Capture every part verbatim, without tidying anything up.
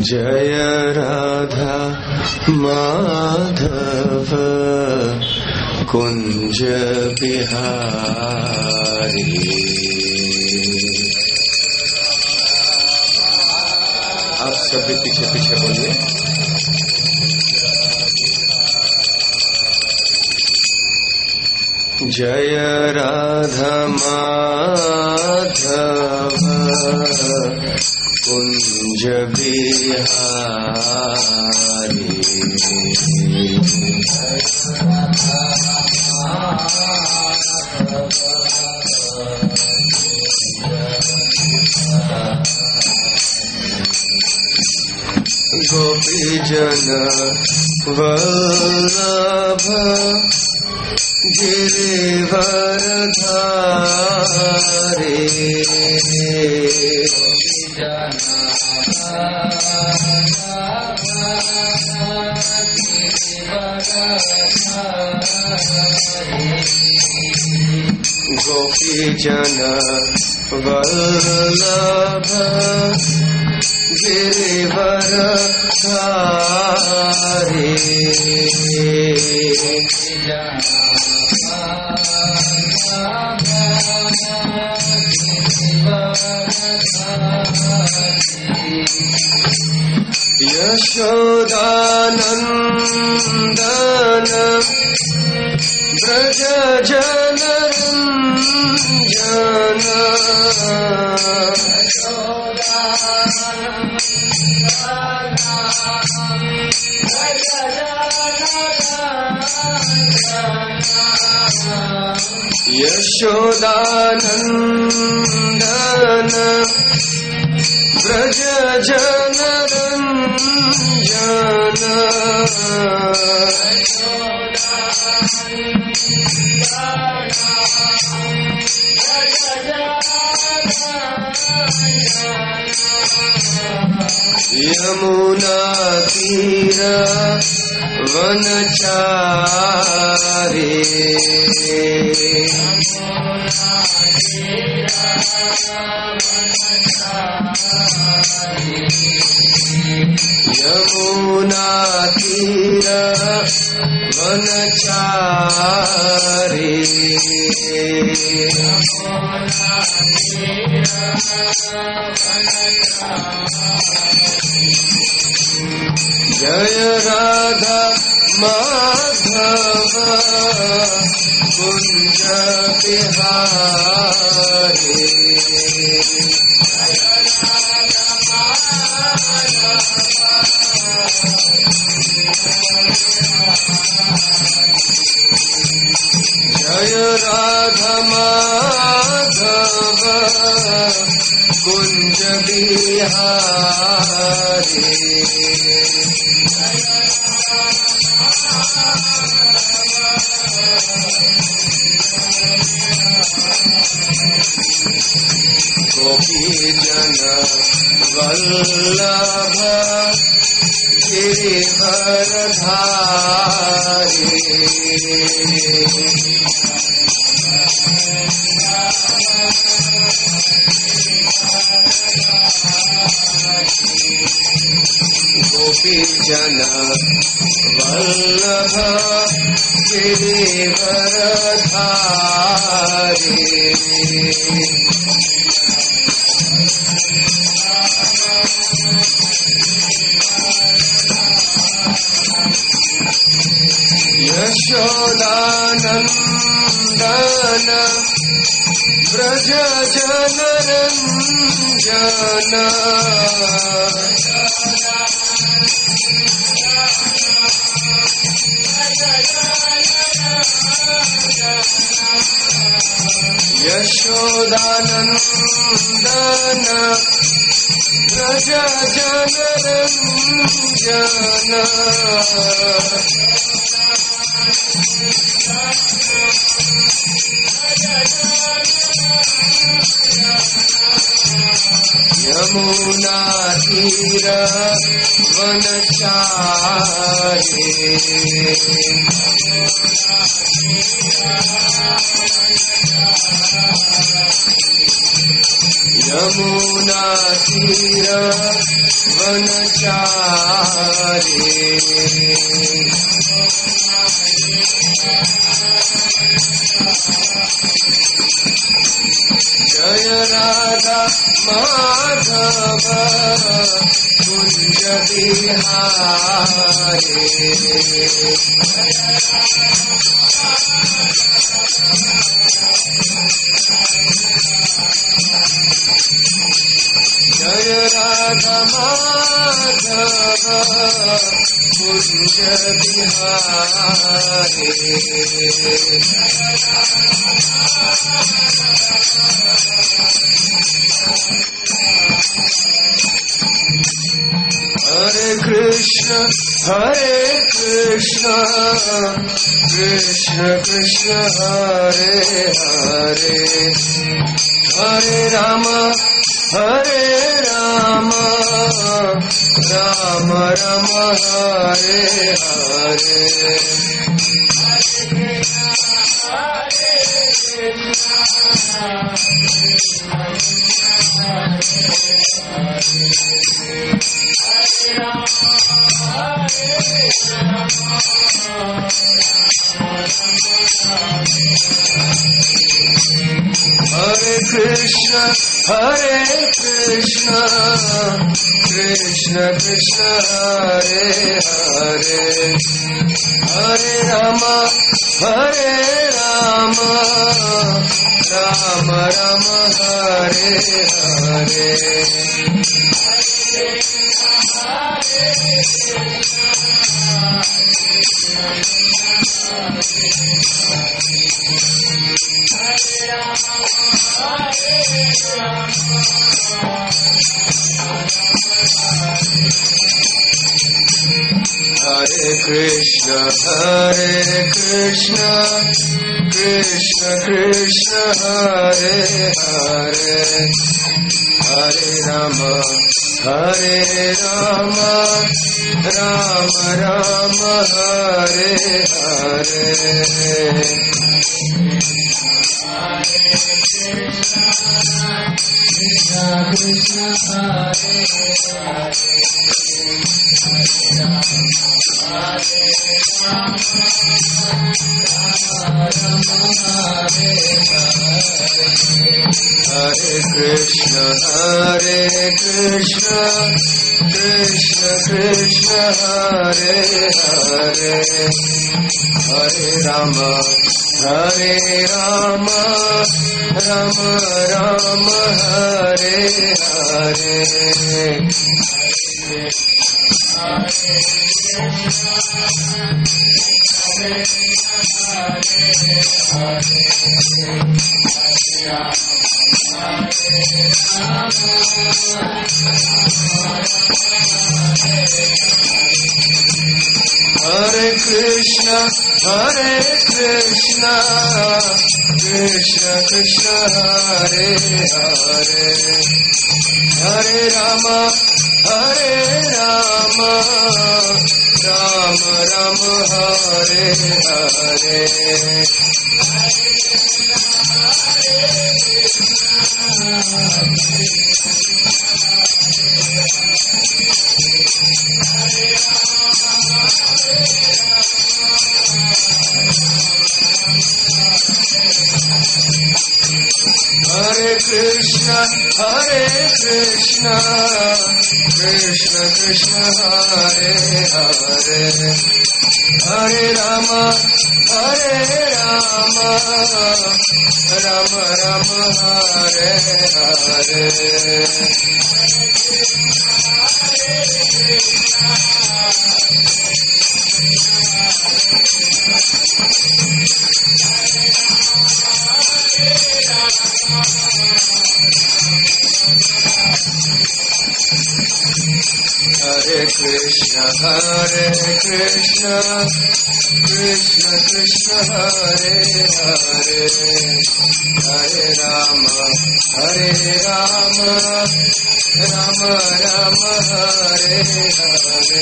जय राधा माधव कुंज बिहारी। आप सभी पीछे पीछे बोलिए। जय राधा माधव कुंज बिहारी। गोपी जन वल्लभ गिरिवरधारी। गोपी जन वल्लभ गिरिवरधारी। यशोदानंदन ब्रज जनरंजन। यशोदानंदन ब्रज जनरंजन। यमुना तीर वनचारी। यमुना तीर वनचारी। जय राधा माधव कुंज बिहारी। जय राधा माधव कुंज बिहारी। गोपी जन वल्लभ गिरिवरधारी। गोपी जन वल्लभ गिरिवरधारी। यशोदानंदन ब्रज जनरंजन। यशोदानंदन ब्रज जनरंजन। यमुना तीर वनचारी। यमुना तीर वनचारी जय राधा माधव कुंज बिहारी जय राधा माधव कुंज बिहारी हरे कृष्ण हरे कृष्ण कृष्ण कृष्ण हरे हरे हरे राम हरे राम राम राम हरे हरे हरे कृष्ण हरे कृष्ण कृष्ण कृष्ण हरे हरे हरे राम हरे राम राम राम हरे हरे हरे कृष्ण हरे कृष्ण कृष्ण कृष्ण हरे हरे हरे राम हरे राम राम राम हरे हरे कृष्ण हरे हरे कृष्ण हरे कृष्ण कृष्ण कृष्ण हरे हरे हरे राम हरे राम राम राम हरे हरे हरे कृष्ण हरे कृष्ण कृष्ण कृष्ण हरे हरे हरे राम हरे राम राम राम हरे हरे हरे कृष्ण हरे कृष्ण कृष्ण कृष्ण हरे हरे हरे राम हरे राम राम राम हरे हरे हरे कृष्ण हरे कृष्ण कृष्ण कृष्ण हरे हरे हरे राम हरे Ram Rama Rama Hare Hare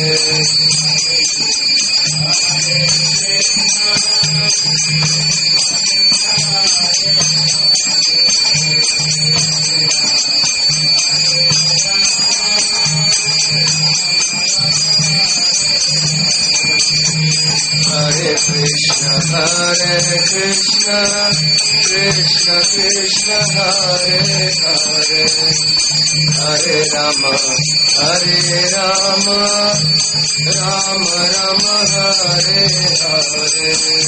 Hare Krishna, Hare Krishna, Krishna Krishna, Hare Hare, Hare Rama, Hare Rama, Rama Rama, Hare Hare.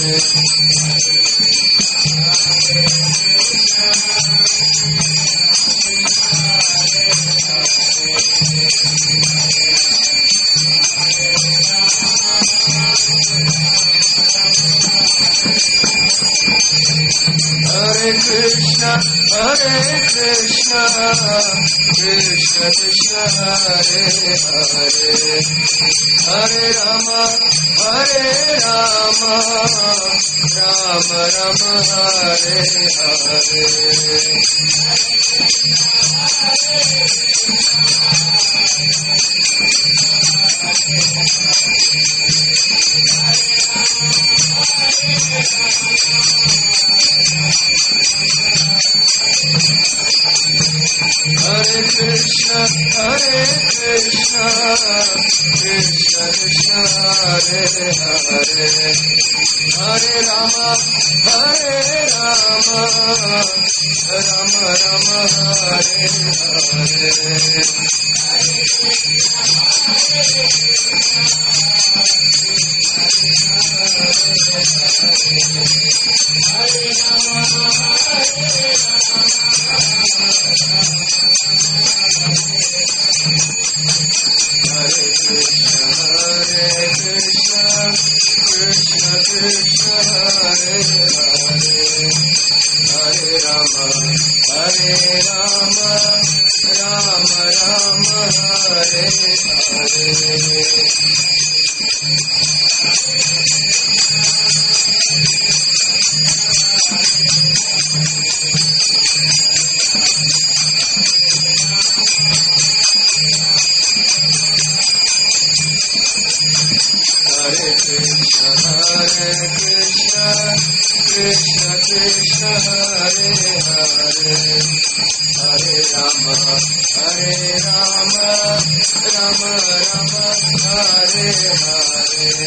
Hare Krishna, Hare Krishna, Krishna Krishna, Hare Hare, Hare Rama, Hare Rama, Rama Rama, Hare Hare. Hare Krishna, Hare Krishna, Krishna Krishna, Hare Hare, Hare Rama, Hare Rama, Rama Rama, Hare Hare. Hare Krishna, Hare Krishna, Krishna Krishna, Hare Hare, Hare Rama, Hare Rama, Rama Rama, Hare Hare. Hare Krishna, Hare Krishna, Krishna Krishna, Hare Hare, Hare Rama, Hare Rama, Rama Rama, Hare Hare.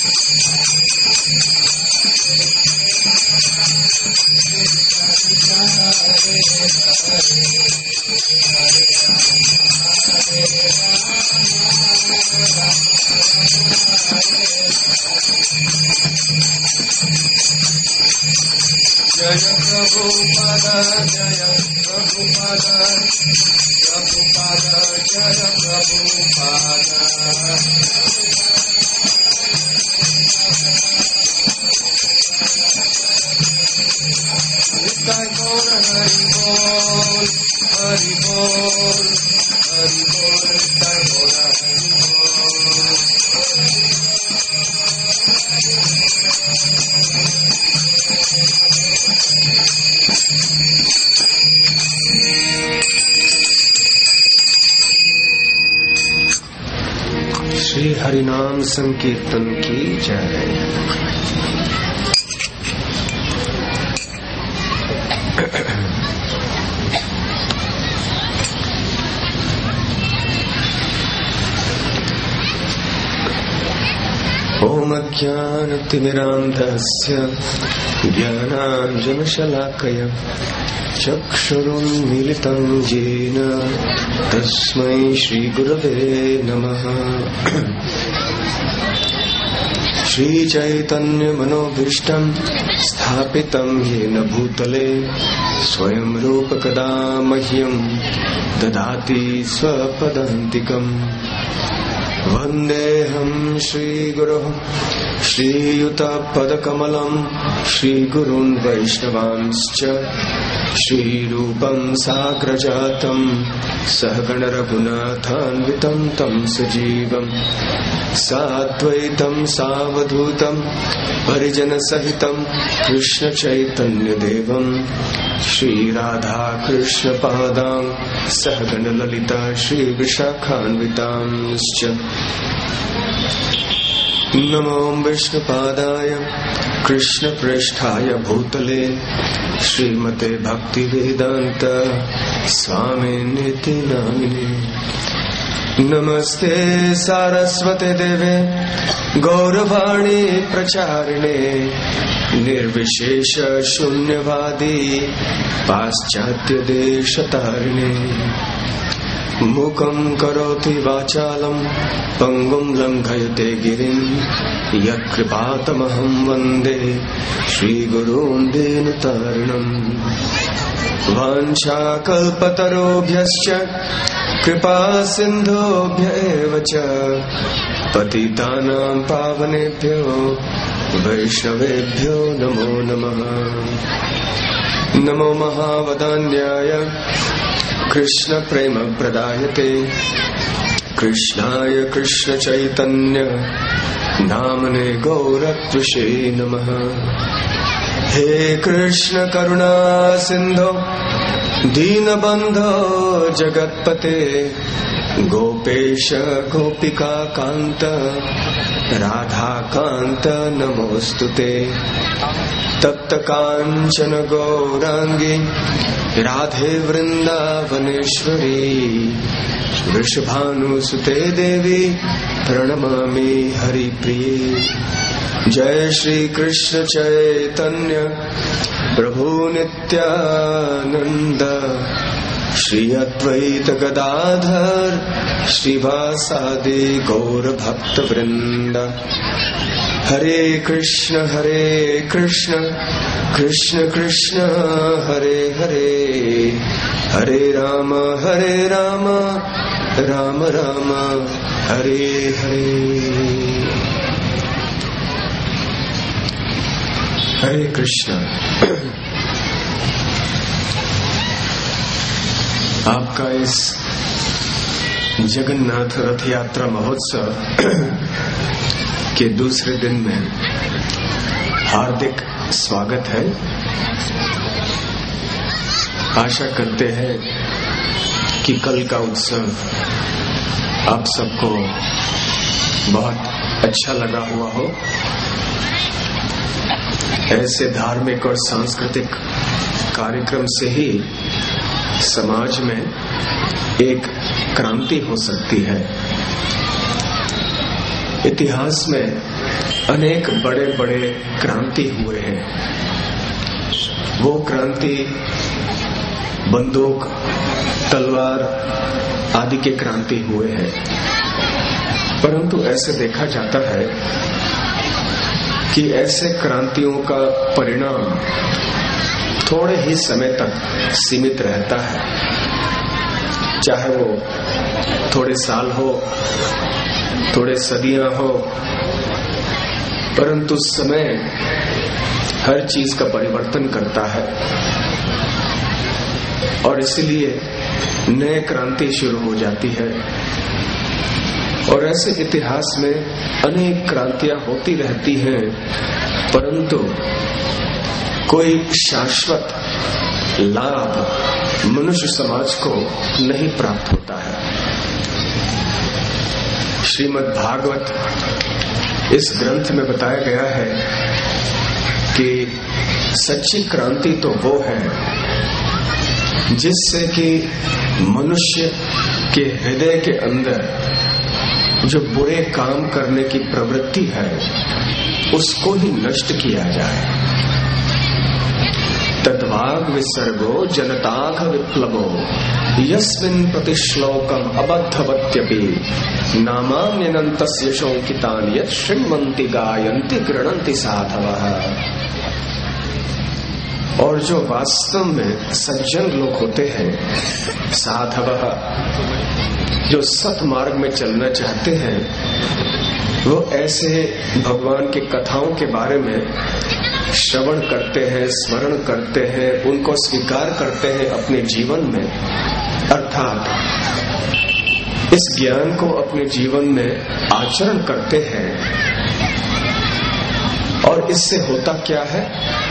Jaya Prabhupada, Jaya Prabhupada, Prabhupada, Jaya Prabhupada. Nitai Gaura Hari Bol, Hari Bol, Hari Bol, Nitai Gaura Hari Bol. Shri हरिनाम संकीर्तन की जय। ओम ज्ञानतिमिरान्धस्य ज्ञानाञ्जनशलाकया चक्षुरुन्मीलितं येन तस्मै श्रीगुरवे नमः। श्रीचैतन्यमनोभीष्टं स्थापितं येन भूतले स्वयं रूपकदा मह्यं ददाति स्वपदान्तिकम्। वन्देऽहं श्रीगुरुः श्रीयुतपदकमलं श्रीगुरून् वैष्णवांश्च श्रीरूपं साग्रजातं सहगण रघुनाथान्वितं तं सजीवं साद्वैतं सावधूतं परिजनसहितं कृष्णचैतन्यदेवं श्रीराधाकृष्णपादां सहगण ललिता श्रीविशाखान्वितांश्च नमो विष्णुपादाय कृष्णप्रेष्ठाय भूतले श्रीमते भक्तिवेदांत स्वामिनिति नामिने नमस्ते सारस्वते देवे गौरवाणी प्रचारिणे निर्विशेष शून्यवादी पाश्चात्य देशतारिणे मूकं करोति वाचालं पंगुं लंघयते गिरिं यत्कृपातमहं वन्दे श्रीगुरून् दीनतारिणम् वाञ्छाकल्पतरुभ्यश्च कृपा सिन्धुभ्यैव च पतितानां पावनेभ्यो वैष्णवेभ्यो नमो नमः। नमो महावदान्याय कृष्ण प्रेम प्रदायते कृष्णाय कृष्ण चैतन्य नामने गौरत्विषे नमः। हे कृष्ण करुणा सिंधो दीनबंधो जगत्पते गोपेश गोपिका कांत राधा कांत नमोस्तुते। तप्त कांचन गौरांगी राधे वृंदावनेश्वरी वृषभानुसुते देवी प्रणमामि हरिप्रिये। जय श्री कृष्ण चैतन्य प्रभु नित्यानंद श्री अद्वैत गदाधर श्रीवासादि गौर भक्त वृंद। हरे कृष्ण हरे कृष्ण कृष्ण कृष्ण हरे हरे हरे राम हरे राम राम राम हरे हरे। हरे कृष्ण। आपका इस जगन्नाथ रथ यात्रा महोत्सव के दूसरे दिन में हार्दिक स्वागत है। आशा करते हैं कि कल का उत्सव आप सबको बहुत अच्छा लगा हुआ हो। ऐसे धार्मिक और सांस्कृतिक कार्यक्रम से ही समाज में एक क्रांति हो सकती है। इतिहास में अनेक बड़े बड़े क्रांति हुए हैं। वो क्रांति बंदूक तलवार आदि के क्रांति हुए हैं, परंतु ऐसे देखा जाता है कि ऐसे क्रांतियों का परिणाम थोड़े ही समय तक सीमित रहता है। चाहे वो थोड़े साल हो, थोड़े सदियां हो, परंतु समय हर चीज का परिवर्तन करता है और इसलिए नए क्रांति शुरू हो जाती है। और ऐसे इतिहास में अनेक क्रांतियां होती रहती हैं, परंतु कोई शाश्वत लाभ मनुष्य समाज को नहीं प्राप्त होता है। श्रीमद् भागवत इस ग्रंथ में बताया गया है कि सच्ची क्रांति तो वो है जिससे कि मनुष्य के हृदय के अंदर जो बुरे काम करने की प्रवृत्ति है उसको ही नष्ट किया जाए। तद्वाग विसर्गो जनताघ विप्लवो यस्मिन् प्रतिश्लोकम अबद्धवत्यपि नामान्यनन्तस्य शोकितानि यत् शृण्वन्ति गायन्ति गृह्णन्ति साधवः। और जो वास्तव में सज्जन लोग होते हैं, साधवः, जो सत मार्ग में चलना चाहते हैं वो ऐसे भगवान की कथाओं के बारे में श्रवण करते हैं, स्मरण करते हैं, उनको स्वीकार करते हैं अपने जीवन में, अर्थात इस ज्ञान को अपने जीवन में आचरण करते हैं। और इससे होता क्या है?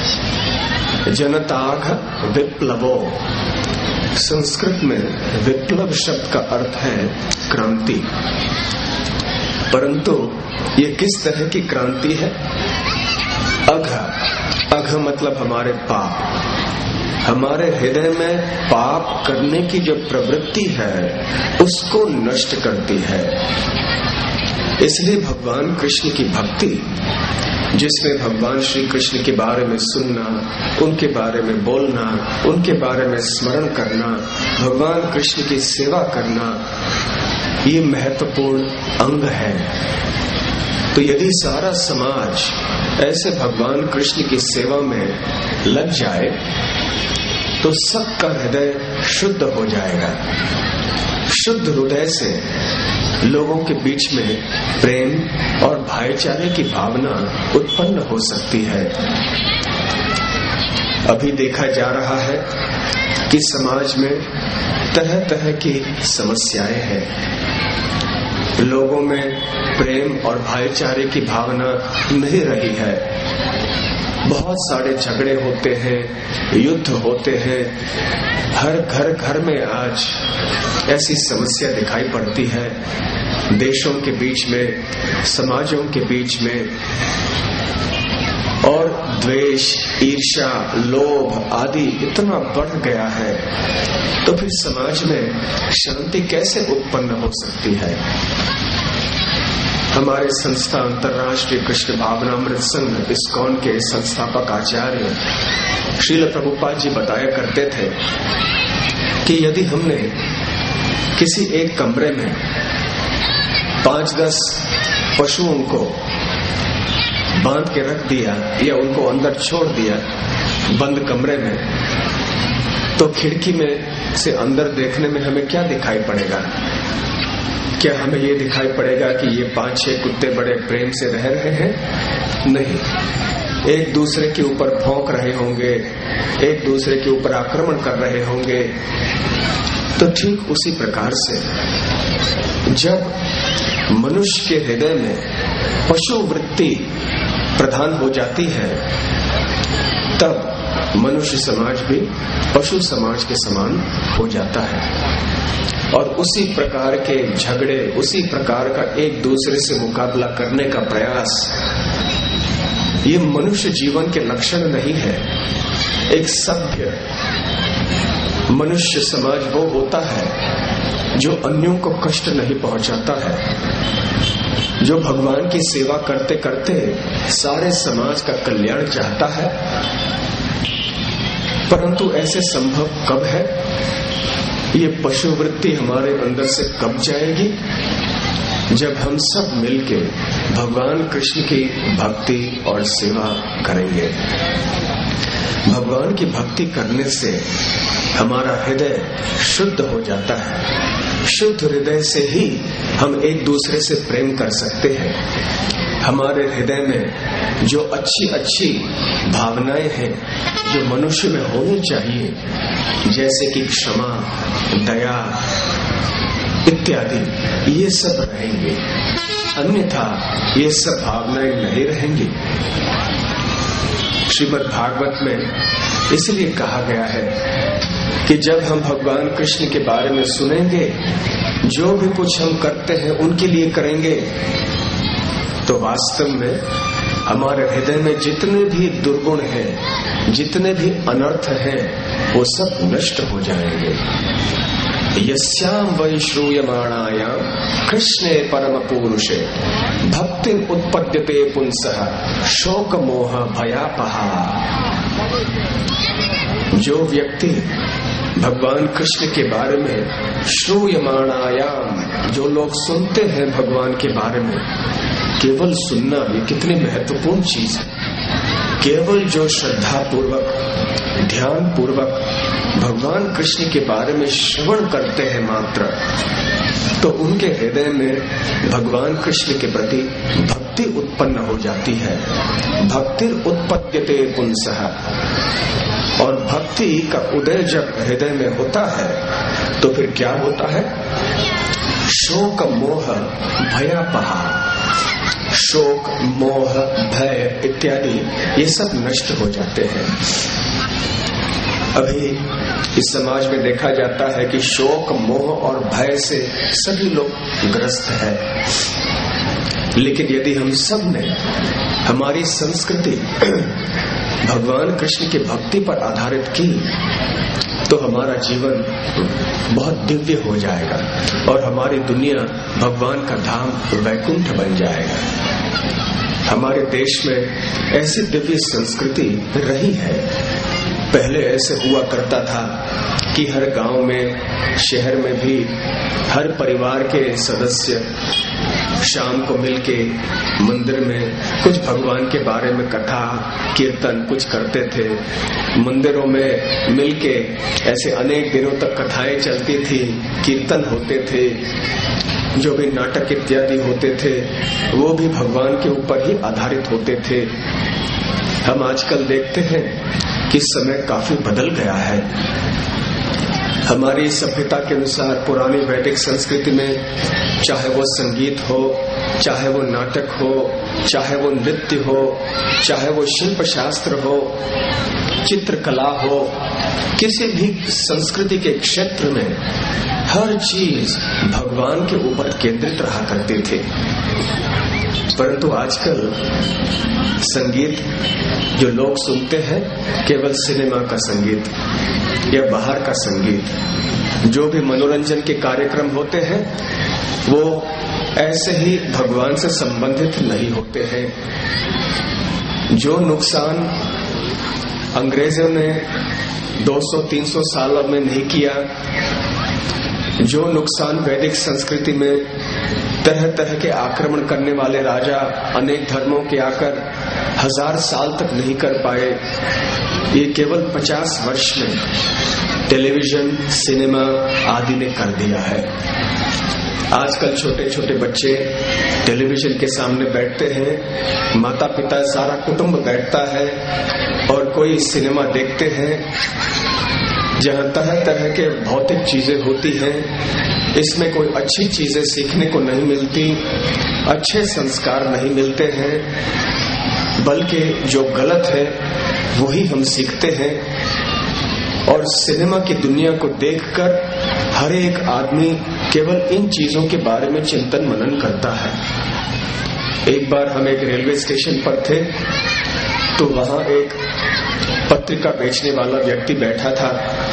जनताघ विप्लवो। संस्कृत में विप्लव शब्द का अर्थ है क्रांति। परंतु ये किस तरह की क्रांति है? अघ, अघ मतलब हमारे पाप, हमारे हृदय में पाप करने की जो प्रवृत्ति है उसको नष्ट करती है। इसलिए भगवान कृष्ण की भक्ति, जिसमें भगवान श्री कृष्ण के बारे में सुनना, उनके बारे में बोलना, उनके बारे में स्मरण करना, भगवान कृष्ण की सेवा करना, ये महत्वपूर्ण अंग है। तो यदि सारा समाज ऐसे भगवान कृष्ण की सेवा में लग जाए तो सबका हृदय शुद्ध हो जाएगा। शुद्ध हृदय से लोगों के बीच में प्रेम और भाईचारे की भावना उत्पन्न हो सकती है। अभी देखा जा रहा है कि समाज में तरह तरह की समस्याएं हैं। लोगों में प्रेम और भाईचारे की भावना नहीं रही है। बहुत सारे झगड़े होते हैं, युद्ध होते हैं। हर घर घर में आज ऐसी समस्या दिखाई पड़ती है। देशों के बीच में, समाजों के बीच में, और द्वेष, ईर्ष्या, लोभ आदि इतना बढ़ गया है, तो फिर समाज में शांति कैसे उत्पन्न हो सकती है? हमारे संस्था अंतर्राष्ट्रीय कृष्ण भावनामृत संघ इस्कॉन के संस्थापक आचार्य श्रील प्रभुपाद जी बताया करते थे कि यदि हमने किसी एक कमरे में पांच दस पशुओं को बांध के रख दिया या उनको अंदर छोड़ दिया बंद कमरे में, तो खिड़की में से अंदर देखने में हमें क्या दिखाई पड़ेगा? क्या हमें ये दिखाई पड़ेगा कि ये पांच छह कुत्ते बड़े प्रेम से रह रहे हैं? नहीं, एक दूसरे के ऊपर भौंक रहे होंगे, एक दूसरे के ऊपर आक्रमण कर रहे होंगे। तो ठीक उसी प्रकार से जब मनुष्य के हृदय में पशु वृत्ति प्रधान हो जाती है, तब मनुष्य समाज भी पशु समाज के समान हो जाता है। और उसी प्रकार के झगड़े, उसी प्रकार का एक दूसरे से मुकाबला करने का प्रयास, ये मनुष्य जीवन के लक्षण नहीं है। एक सभ्य मनुष्य समाज वो होता है जो अन्यों को कष्ट नहीं पहुंचाता है, जो भगवान की सेवा करते करते सारे समाज का कल्याण चाहता है। परंतु ऐसे संभव कब है? ये पशु वृत्ति हमारे अंदर से कब जाएगी? जब हम सब मिलके भगवान कृष्ण की भक्ति और सेवा करेंगे। भगवान की भक्ति करने से हमारा हृदय शुद्ध हो जाता है। शुद्ध हृदय से ही हम एक दूसरे से प्रेम कर सकते हैं। हमारे हृदय में जो अच्छी अच्छी भावनाएं हैं जो मनुष्य में होनी चाहिए, जैसे कि क्षमा, दया इत्यादि, ये सब रहेंगे। अन्यथा ये सब भावनाएं नहीं रहेंगी। श्रीमद् भागवत में इसलिए कहा गया है कि जब हम भगवान कृष्ण के बारे में सुनेंगे, जो भी कुछ हम करते हैं उनके लिए करेंगे, तो वास्तव में हमारे हृदय में जितने भी दुर्गुण हैं, जितने भी अनर्थ हैं, वो सब नष्ट हो जाएंगे। यस्याम वै श्रूयमाणायाम कृष्णे परम पुरुषे भक्ति उत्पद्यते पुंसः शोक मोह भयापहा। जो व्यक्ति भगवान कृष्ण के बारे में श्रूयमाणायाम, जो लोग सुनते हैं भगवान के बारे में, केवल सुनना ये कितनी महत्वपूर्ण चीज है। केवल जो श्रद्धा पूर्वक, ध्यान पूर्वक भगवान कृष्ण के बारे में श्रवण करते हैं मात्र, तो उनके हृदय में भगवान कृष्ण के प्रति भक्ति उत्पन्न हो जाती है। भक्ति उत्पद्यते पुंसः, और भक्ति का उदय जब हृदय में होता है तो फिर क्या होता है? शोक मोह भयापहा, शोक मोह भय इत्यादि ये सब नष्ट हो जाते हैं। अभी इस समाज में देखा जाता है कि शोक मोह और भय से सभी लोग ग्रस्त हैं, लेकिन यदि हम सब ने हमारी संस्कृति भगवान कृष्ण की भक्ति पर आधारित की तो हमारा जीवन बहुत दिव्य हो जाएगा और हमारी दुनिया भगवान का धाम वैकुंठ बन जाएगा। हमारे देश में ऐसी दिव्य संस्कृति रही है। पहले ऐसे हुआ करता था कि हर गांव में, शहर में भी हर परिवार के सदस्य शाम को मिलके मंदिर में कुछ भगवान के बारे में कथा कीर्तन कुछ करते थे। मंदिरों में मिलके ऐसे अनेक दिनों तक कथाएं चलती थी, कीर्तन होते थे, जो भी नाटक इत्यादि होते थे वो भी भगवान के ऊपर ही आधारित होते थे। हम आजकल देखते हैं कि समय काफी बदल गया है। हमारी सभ्यता के अनुसार पुरानी वैदिक संस्कृति में चाहे वो संगीत हो, चाहे वो नाटक हो, चाहे वो नृत्य हो, चाहे वो शिल्प शास्त्र हो, चित्रकला हो, किसी भी संस्कृति के क्षेत्र में हर चीज भगवान के ऊपर केंद्रित रहा करते थे। परंतु आजकल संगीत जो लोग सुनते हैं केवल सिनेमा का संगीत या बाहर का संगीत, जो भी मनोरंजन के कार्यक्रम होते हैं वो ऐसे ही भगवान से संबंधित नहीं होते हैं। जो नुकसान अंग्रेजों ने दो सौ तीन सौ सालों में नहीं किया, जो नुकसान वैदिक संस्कृति में तरह तरह के आक्रमण करने वाले राजा अनेक धर्मों के आकर हजार साल तक नहीं कर पाए, ये केवल पचास वर्ष में टेलीविजन, सिनेमा आदि ने कर दिया है। आजकल छोटे छोटे बच्चे टेलीविजन के सामने बैठते हैं, माता पिता सारा कुटुंब बैठता है और कोई सिनेमा देखते हैं जहां तरह तरह के भौतिक चीजें होती हैं। इसमें कोई अच्छी चीजें सीखने को नहीं मिलती, अच्छे संस्कार नहीं मिलते हैं, बल्कि जो गलत है वही हम सीखते हैं। और सिनेमा की दुनिया को देखकर हर एक आदमी केवल इन चीजों के बारे में चिंतन मनन करता है। एक बार हम एक रेलवे स्टेशन पर थे तो वहां एक पत्रिका बेचने वाला व्यक्ति बैठा था।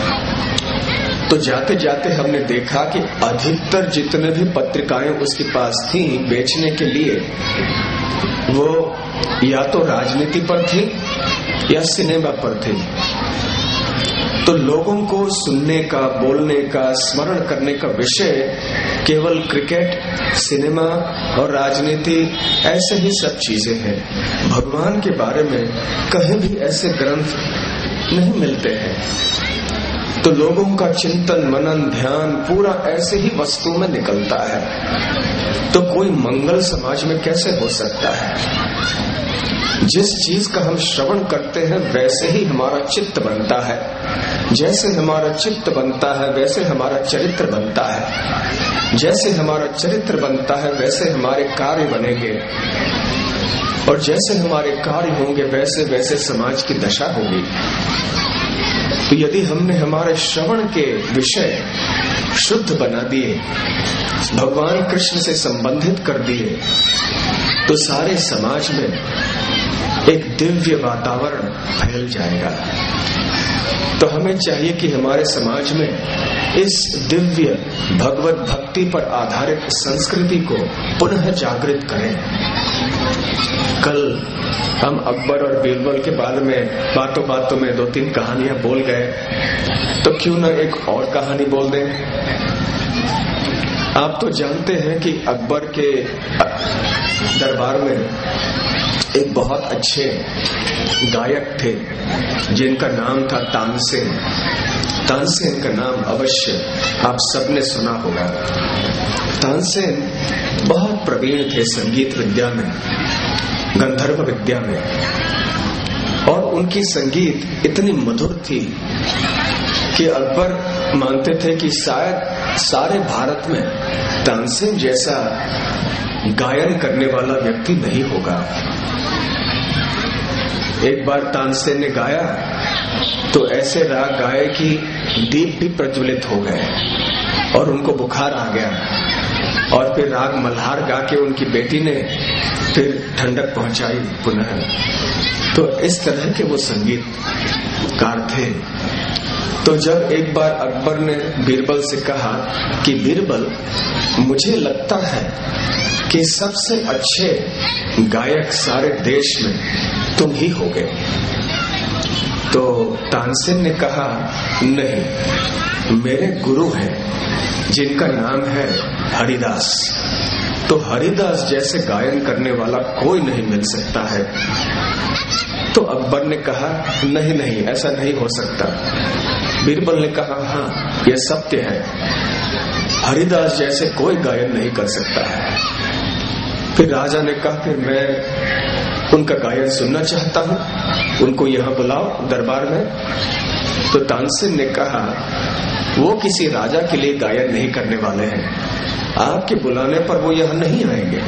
तो जाते जाते हमने देखा कि अधिकतर जितने भी पत्रिकाएं उसके पास थी बेचने के लिए, वो या तो राजनीति पर थी या सिनेमा पर थी। तो लोगों को सुनने का, बोलने का, स्मरण करने का विषय केवल क्रिकेट, सिनेमा और राजनीति, ऐसे ही सब चीजें हैं। भगवान के बारे में कहीं भी ऐसे ग्रंथ नहीं मिलते हैं। तो लोगों का चिंतन, मनन, ध्यान पूरा ऐसे ही वस्तु में निकलता है। तो कोई मंगल समाज में कैसे हो सकता है? जिस चीज का हम श्रवण करते हैं वैसे ही हमारा चित्त बनता है, जैसे हमारा चित्त बनता है वैसे हमारा चरित्र बनता है, जैसे हमारा चरित्र बनता है वैसे हमारे कार्य बनेंगे, और जैसे हमारे कार्य होंगे वैसे वैसे समाज की दशा होगी। तो यदि हमने हमारे श्रवण के विषय शुद्ध बना दिए, भगवान कृष्ण से संबंधित कर दिए, तो सारे समाज में एक दिव्य वातावरण फैल जाएगा। तो हमें चाहिए कि हमारे समाज में इस दिव्य भगवत भक्ति पर आधारित संस्कृति को पुनः जागृत करें। कल हम अकबर और बीरबल के बारे में बातों बातों में दो तीन कहानियां बोल गए, तो क्यों न एक और कहानी बोल दें। आप तो जानते हैं कि अकबर के दरबार में एक बहुत अच्छे गायक थे जिनका नाम था तानसेन। तानसेन का नाम अवश्य आप सबने सुना होगा। तानसेन बहुत प्रवीण थे संगीत विद्या में, गंधर्व विद्या में, और उनकी संगीत इतनी मधुर थी कि अकबर मानते थे कि शायद सारे भारत में तानसेन जैसा गायन करने वाला व्यक्ति नहीं होगा। एक बार तानसेन ने गाया तो ऐसे राग गाए कि दीप भी प्रज्वलित हो गए और उनको बुखार आ गया। और फिर राग मल्हार गा के उनकी बेटी ने फिर ठंडक पहुंचाई पुनः। तो इस तरह के वो संगीतकार थे। तो जब एक बार अकबर ने बीरबल से कहा कि बीरबल, मुझे लगता है कि सबसे अच्छे गायक सारे देश में तुम ही होगे, तो तानसेन ने कहा, नहीं, मेरे गुरु हैं जिनका नाम है हरिदास। तो हरिदास जैसे गायन करने वाला कोई नहीं मिल सकता है। तो अकबर ने कहा, नहीं नहीं, ऐसा नहीं हो सकता। बीरबल ने कहा, हाँ, यह सत्य है, हरिदास जैसे कोई गायन नहीं कर सकता है। फिर राजा ने कहा, फिर मैं उनका गायन सुनना चाहता हूँ, उनको यहाँ बुलाओ दरबार में। तो तानसेन ने कहा, वो किसी राजा के लिए गायन नहीं करने वाले हैं, आपके बुलाने पर वो यहाँ नहीं आएंगे।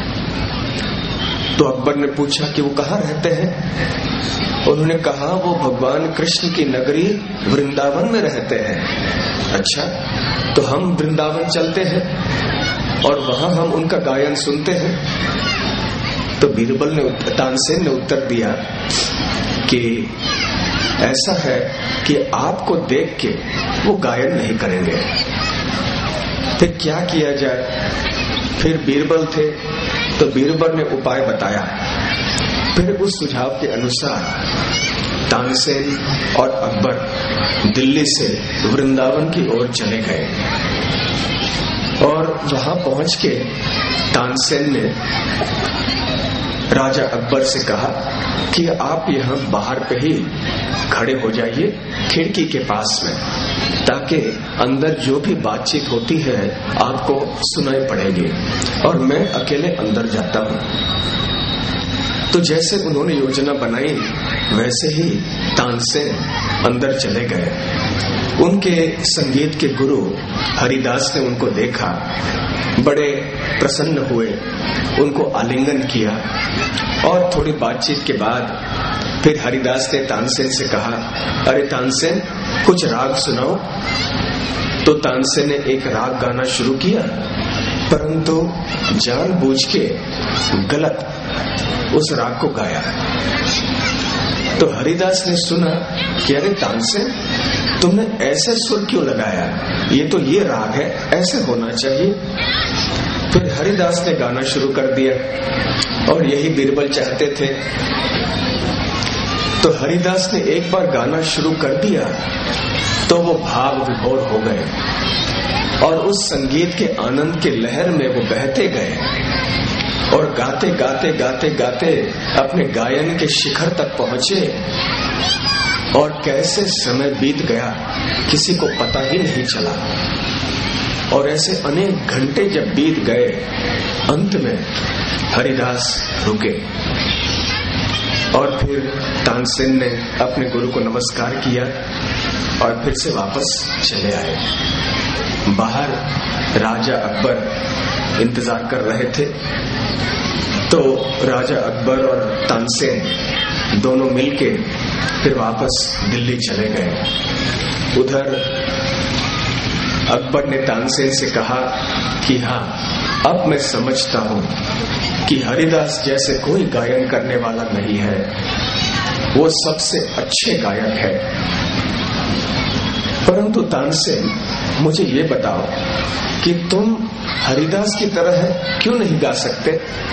तो अकबर ने पूछा कि वो कहाँ रहते हैं? उन्होंने कहा, वो भगवान कृष्ण की नगरी वृंदावन में रहते हैं। अच्छा, तो हम वृंदावन चलते हैं और वहां हम उनका गायन सुनते हैं। तो बीरबल ने, तानसेन ने उत्तर दिया कि ऐसा है कि आपको देख के वो गायन नहीं करेंगे। फिर क्या किया जाए? फिर बीरबल थे तो बीरबल ने उपाय बताया। फिर उस सुझाव के अनुसार तानसेन और अकबर दिल्ली से वृंदावन की ओर चले गए। और वहां पहुंच के तानसेन ने राजा अकबर से कहा कि आप यहाँ बाहर पे ही खड़े हो जाइए खिड़की के पास में, ताकि अंदर जो भी बातचीत होती है आपको सुनाई पड़ेगी और मैं अकेले अंदर जाता हूँ। तो जैसे उन्होंने योजना बनाई वैसे ही तानसेन अंदर चले गए। उनके संगीत के गुरु हरिदास ने उनको देखा, बड़े प्रसन्न हुए, उनको आलिंगन किया और थोड़ी बातचीत के बाद फिर हरिदास ने तानसेन से कहा, अरे तानसेन, कुछ राग सुनाओ। तो तानसेन ने एक राग गाना शुरू किया, परंतु जानबूझ के गलत उस राग को गाया। तो हरिदास ने सुना कि अरे तानसेन, तुमने ऐसे सुर क्यों लगाया? ये तो ये राग है, ऐसे होना चाहिए। फिर हरिदास ने गाना शुरू कर दिया और यही बीरबल चाहते थे। तो हरिदास ने एक बार गाना शुरू कर दिया तो वो भाव विभोर हो गए और उस संगीत के आनंद के लहर में वो बहते गए और गाते गाते गाते गाते अपने गायन के शिखर तक पहुंचे। और कैसे समय बीत गया किसी को पता ही नहीं चला। और ऐसे अनेक घंटे जब बीत गए, अंत में हरिदास रुके और फिर तानसेन ने अपने गुरु को नमस्कार किया और फिर से वापस चले आए। बाहर राजा अकबर इंतजार कर रहे थे। तो राजा अकबर और तानसेन दोनों मिलके फिर वापस दिल्ली चले गए। उधर अकबर ने तानसेन से कहा कि हाँ, अब मैं समझता हूँ कि हरिदास जैसे कोई गायन करने वाला नहीं है, वो सबसे अच्छे गायक है। परंतु तानसेन, मुझे ये बताओ कि तुम हरिदास की तरह क्यों नहीं गा सकते?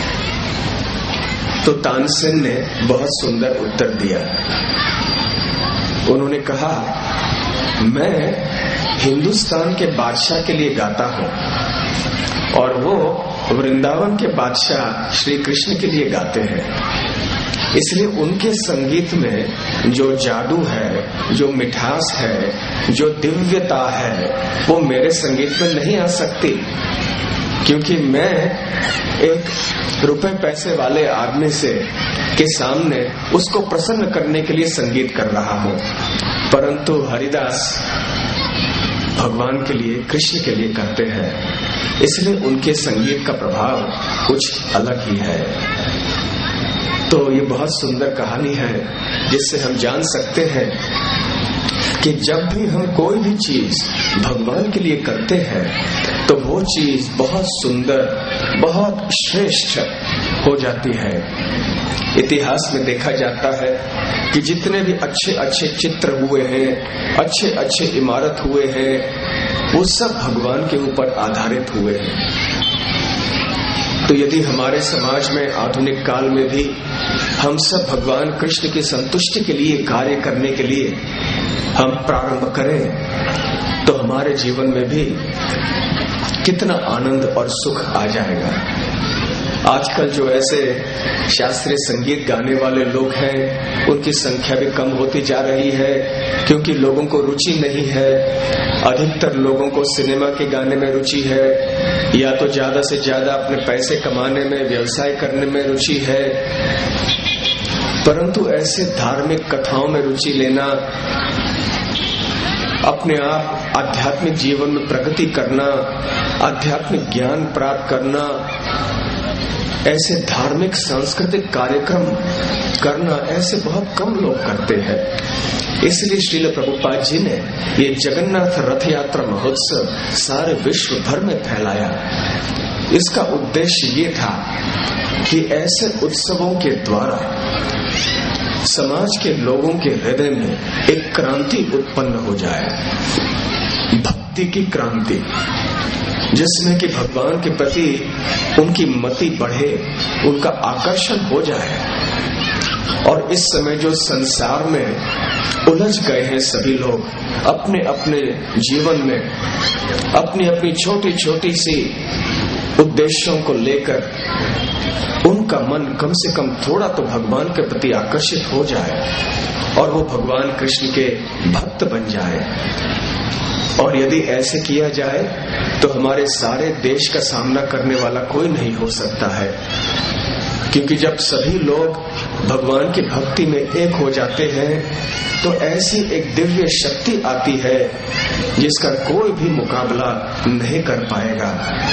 तो तानसेन ने बहुत सुंदर उत्तर दिया। उन्होंने कहा, मैं हिंदुस्तान के बादशाह के लिए गाता हूँ और वो वृंदावन के बादशाह श्री कृष्ण के लिए गाते हैं। इसलिए उनके संगीत में जो जादू है, जो मिठास है, जो दिव्यता है, वो मेरे संगीत में नहीं आ सकती, क्योंकि मैं एक रुपए पैसे वाले आदमी से के सामने उसको प्रसन्न करने के लिए संगीत कर रहा हूँ। परंतु हरिदास भगवान के लिए, कृष्ण के लिए करते हैं, इसलिए उनके संगीत का प्रभाव कुछ अलग ही है। तो ये बहुत सुंदर कहानी है जिससे हम जान सकते हैं कि जब भी हम कोई भी चीज भगवान के लिए करते हैं तो वो चीज बहुत सुंदर, बहुत श्रेष्ठ हो जाती है। इतिहास में देखा जाता है कि जितने भी अच्छे अच्छे चित्र हुए हैं, अच्छे अच्छे इमारत हुए हैं, वो सब भगवान के ऊपर आधारित हुए हैं। तो यदि हमारे समाज में आधुनिक काल में भी हम सब भगवान कृष्ण की संतुष्टि के लिए कार्य करने के लिए हम प्रारंभ करें, तो हमारे जीवन में भी कितना आनंद और सुख आ जाएगा। आजकल जो ऐसे शास्त्रीय संगीत गाने वाले लोग हैं, उनकी संख्या भी कम होती जा रही है, क्योंकि लोगों को रुचि नहीं है। अधिकतर लोगों को सिनेमा के गाने में रुचि है, या तो ज्यादा से ज्यादा अपने पैसे कमाने में, व्यवसाय करने में रुचि है। परंतु ऐसे धार्मिक कथाओं में रुचि लेना, अपने आप आध्यात्मिक जीवन में प्रगति करना, आध्यात्मिक ज्ञान प्राप्त करना, ऐसे धार्मिक सांस्कृतिक कार्यक्रम करना, ऐसे बहुत कम लोग करते हैं। इसलिए श्रील प्रभुपाद जी ने ये जगन्नाथ रथ यात्रा महोत्सव सारे विश्व भर में फैलाया। इसका उद्देश्य ये था कि ऐसे उत्सवों के द्वारा समाज के लोगों के हृदय में एक क्रांति उत्पन्न हो जाए, भक्ति की क्रांति, जिसमें कि भगवान के प्रति उनकी मति बढ़े, उनका आकर्षण हो जाए। और इस समय जो संसार में उलझ गए हैं सभी लोग अपने अपने जीवन में, अपनी अपनी छोटी छोटी सी उद्देश्यों को लेकर, उनका मन कम से कम थोड़ा तो भगवान के प्रति आकर्षित हो जाए और वो भगवान कृष्ण के भक्त बन जाए। और यदि ऐसे किया जाए तो हमारे सारे देश का सामना करने वाला कोई नहीं हो सकता है, क्योंकि जब सभी लोग भगवान की भक्ति में एक हो जाते हैं तो ऐसी एक दिव्य शक्ति आती है जिसका कोई भी मुकाबला नहीं कर पाएगा।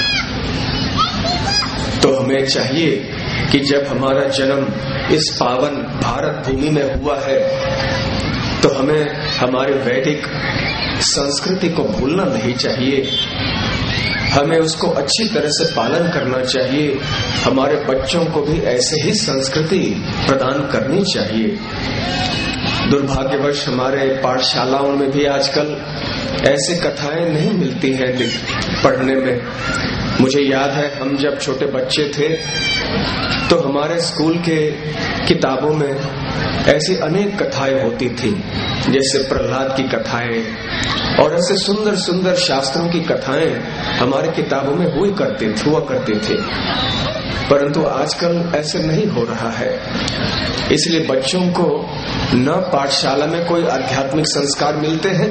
तो हमें चाहिए कि जब हमारा जन्म इस पावन भारत भूमि में हुआ है तो हमें हमारे वैदिक संस्कृति को भूलना नहीं चाहिए, हमें उसको अच्छी तरह से पालन करना चाहिए। हमारे बच्चों को भी ऐसे ही संस्कृति प्रदान करनी चाहिए। दुर्भाग्यवश हमारे पाठशालाओं में भी आजकल ऐसे कथाएं नहीं मिलती हैं पढ़ने में। मुझे याद है हम जब छोटे बच्चे थे तो हमारे स्कूल के किताबों में ऐसी अनेक कथाएं होती थी, जैसे प्रहलाद की कथाएं और ऐसे सुंदर सुंदर शास्त्रों की कथाएं हमारे किताबों में हुई करती हुआ करती थी। परंतु आजकल ऐसे नहीं हो रहा है। इसलिए बच्चों को न पाठशाला में कोई आध्यात्मिक संस्कार मिलते हैं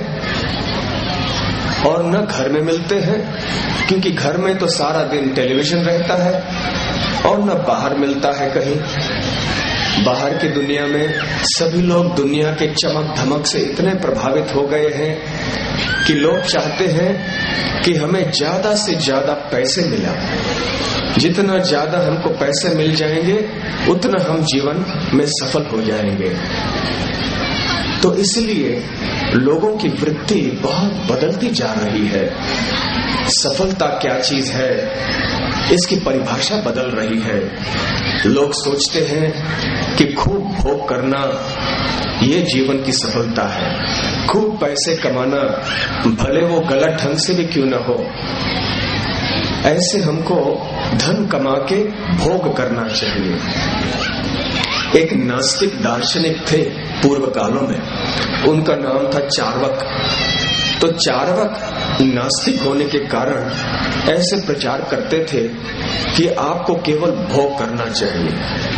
और न घर में मिलते हैं, क्योंकि घर में तो सारा दिन टेलीविजन रहता है, और न बाहर मिलता है कहीं। बाहर की दुनिया में सभी लोग दुनिया के चमक धमक से इतने प्रभावित हो गए हैं कि लोग चाहते हैं कि हमें ज्यादा से ज्यादा पैसे मिला। जितना ज्यादा हमको पैसे मिल जाएंगे उतना हम जीवन में सफल हो जाएंगे। तो इसलिए लोगों की वृत्ति बहुत बदलती जा रही है। सफलता क्या चीज है, इसकी परिभाषा बदल रही है। लोग सोचते हैं कि खूब भोग करना ये जीवन की सफलता है, खूब पैसे कमाना, भले वो गलत ढंग से भी क्यों न हो, ऐसे हमको धन कमा के भोग करना चाहिए। एक नास्तिक दार्शनिक थे पूर्व कालों में, उनका नाम था चार्वक। तो चार्वक नास्तिक होने के कारण ऐसे प्रचार करते थे कि आपको केवल भोग करना चाहिए,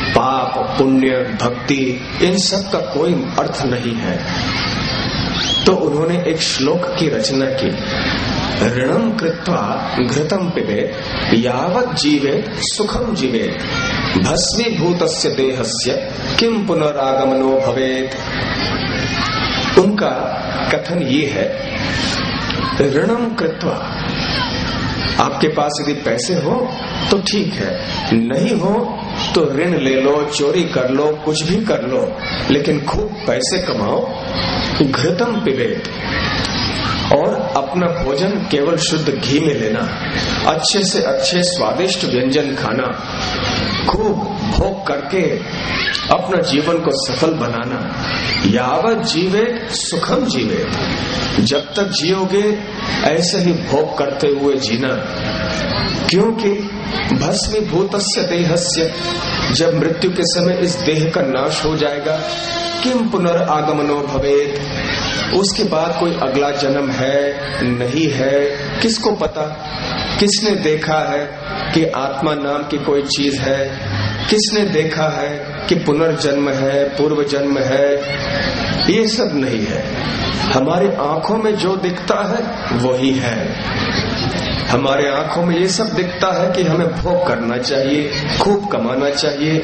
पाप पुण्य भक्ति इन सब का कोई अर्थ नहीं है। तो उन्होंने एक श्लोक की रचना की, ऋणम कृत्वा घृतम पिबेत् यावत् जीवेत् सुखम जीवेत् भस्मीभूतस्य देहस्य किम पुनरागमनो भवेत्। उनका कथन ये है, ऋणम कृत्वा, आपके पास यदि पैसे हो तो ठीक है, नहीं हो तो ऋण ले लो, चोरी कर लो, कुछ भी कर लो, लेकिन खूब पैसे कमाओ। घृतम पिबेत्, और अपना भोजन केवल शुद्ध घी में लेना, अच्छे से अच्छे स्वादिष्ट व्यंजन खाना, खूब भोग करके अपना जीवन को सफल बनाना। यावत जीवे सुखम जीवे, जब तक जियोगे ऐसे ही भोग करते हुए जीना, क्योंकि भस्मीभूतस्य देहस्य, जब मृत्यु के समय इस देह का नाश हो जाएगा, किम पुनरागमनो भवेत्, उसके बाद कोई अगला जन्म है नहीं है किसको पता। किसने देखा है कि आत्मा नाम की कोई चीज है, किसने देखा है कि पुनर्जन्म है, पूर्व जन्म है, ये सब नहीं है। हमारी आंखों में जो दिखता है वही है। हमारे आंखों में ये सब दिखता है कि हमें भोग करना चाहिए, खूब कमाना चाहिए।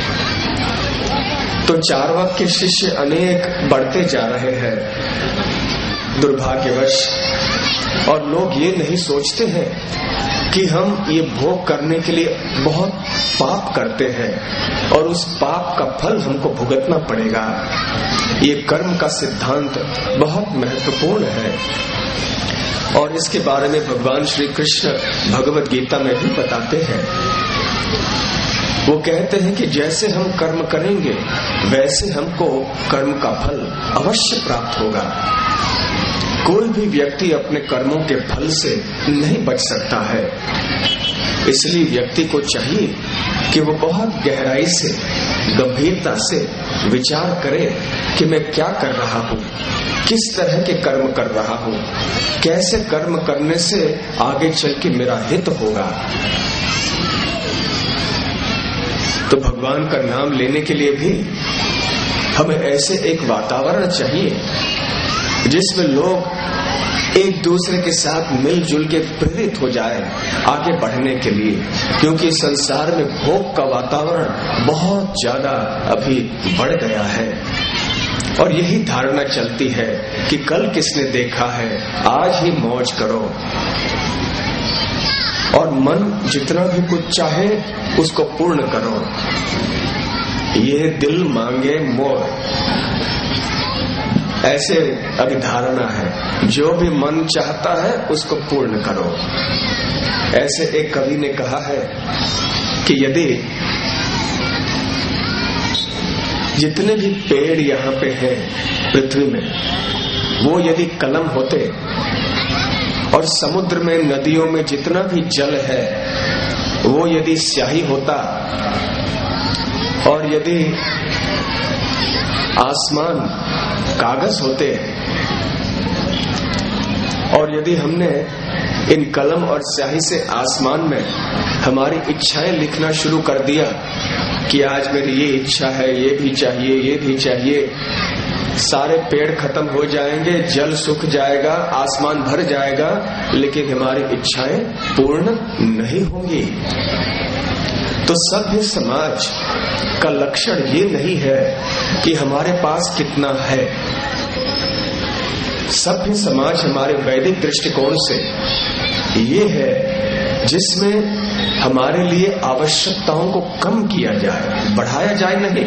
तो चारवाक के शिष्य अनेक बढ़ते जा रहे हैं दुर्भाग्यवश, और लोग ये नहीं सोचते हैं कि हम ये भोग करने के लिए बहुत पाप करते हैं और उस पाप का फल हमको भुगतना पड़ेगा। ये कर्म का सिद्धांत बहुत महत्वपूर्ण है और इसके बारे में भगवान श्री कृष्ण भगवद गीता में भी बताते हैं। वो कहते हैं कि जैसे हम कर्म करेंगे वैसे हमको कर्म का फल अवश्य प्राप्त होगा। कोई भी व्यक्ति अपने कर्मों के फल से नहीं बच सकता है। इसलिए व्यक्ति को चाहिए कि वो बहुत गहराई से, गंभीरता से विचार करे कि मैं क्या कर रहा हूँ, किस तरह के कर्म कर रहा हूँ, कैसे कर्म करने से आगे चल के मेरा हित होगा। तो भगवान का नाम लेने के लिए भी हमें ऐसे एक वातावरण चाहिए जिसमें लोग एक दूसरे के साथ मिलजुल के प्रेरित हो जाए आगे बढ़ने के लिए, क्योंकि संसार में भोग का वातावरण बहुत ज्यादा अभी बढ़ गया है और यही धारणा चलती है कि कल किसने देखा है, आज ही मौज करो और मन जितना भी कुछ चाहे उसको पूर्ण करो। ये दिल मांगे मोर, ऐसे अभिधारणा है, जो भी मन चाहता है उसको पूर्ण करो। ऐसे एक कवि ने कहा है कि यदि जितने भी पेड़ यहाँ पे हैं पृथ्वी में, वो यदि कलम होते और समुद्र में, नदियों में जितना भी जल है वो यदि स्याही होता और यदि आसमान कागज होते और यदि हमने इन कलम और स्याही से आसमान में हमारी इच्छाएं लिखना शुरू कर दिया कि आज मेरी ये इच्छा है, ये भी चाहिए, ये भी चाहिए, सारे पेड़ खत्म हो जाएंगे, जल सूख जाएगा, आसमान भर जाएगा, लेकिन हमारी इच्छाएं पूर्ण नहीं होंगी। तो सभ्य समाज का लक्षण ये नहीं है कि हमारे पास कितना है। सभ्य समाज हमारे वैदिक दृष्टिकोण से ये है जिसमें हमारे लिए आवश्यकताओं को कम किया जाए, बढ़ाया जाए नहीं।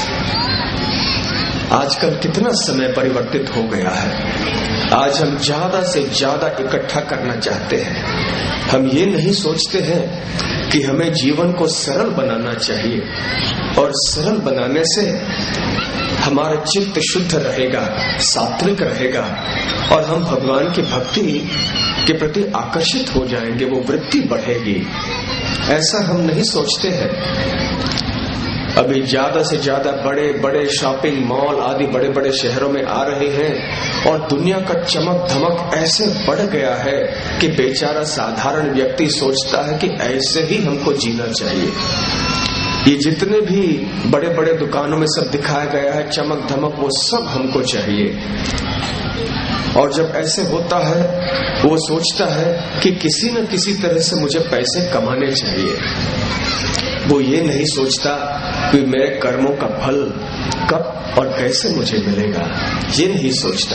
आजकल कितना समय परिवर्तित हो गया है। आज हम ज्यादा से ज्यादा इकट्ठा करना चाहते हैं। हम ये नहीं सोचते हैं कि हमें जीवन को सरल बनाना चाहिए और सरल बनाने से हमारा चित्त शुद्ध रहेगा, सात्विक रहेगा और हम भगवान की भक्ति के प्रति आकर्षित हो जाएंगे, वो वृत्ति बढ़ेगी। ऐसा हम नहीं सोचते हैं। अभी ज्यादा से ज्यादा बड़े बड़े शॉपिंग मॉल आदि बड़े बड़े शहरों में आ रहे हैं और दुनिया का चमक धमक ऐसे बढ़ गया है कि बेचारा साधारण व्यक्ति सोचता है कि ऐसे ही हमको जीना चाहिए। ये जितने भी बड़े बड़े दुकानों में सब दिखाया गया है चमक धमक, वो सब हमको चाहिए। और जब ऐसे होता है वो सोचता है कि किसी न किसी तरह से मुझे पैसे कमाने चाहिए। वो ये नहीं सोचता कि मेरे कर्मों का फल कब और कैसे मुझे मिलेगा, ये नहीं सोचता।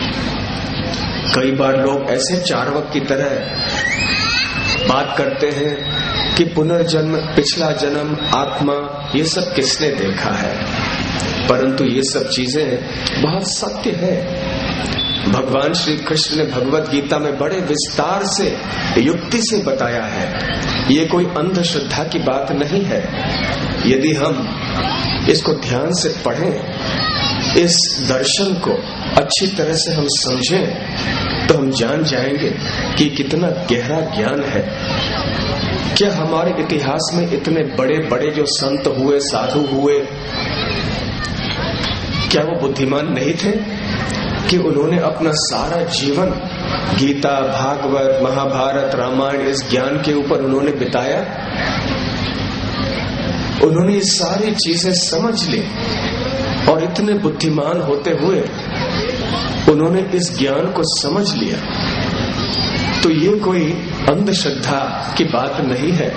कई बार लोग ऐसे चार्वक की तरह बात करते हैं कि पुनर्जन्म, पिछला जन्म, आत्मा, ये सब किसने देखा है, परंतु ये सब चीजें बहुत सत्य है। भगवान श्री कृष्ण ने भगवत गीता में बड़े विस्तार से युक्ति से बताया है। ये कोई अंधश्रद्धा की बात नहीं है। यदि हम इसको ध्यान से पढ़ें, इस दर्शन को अच्छी तरह से हम समझें, तो हम जान जाएंगे कि कितना गहरा ज्ञान है। क्या हमारे इतिहास में इतने बड़े बड़े जो संत हुए, साधु हुए, क्या वो बुद्धिमान नहीं थे कि उन्होंने अपना सारा जीवन गीता, भागवत, महाभारत, रामायण, इस ज्ञान के ऊपर उन्होंने बिताया? उन्होंने ये सारी चीजें समझ ली और इतने बुद्धिमान होते हुए उन्होंने इस ज्ञान को समझ लिया। तो ये कोई अंधश्रद्धा की बात नहीं है,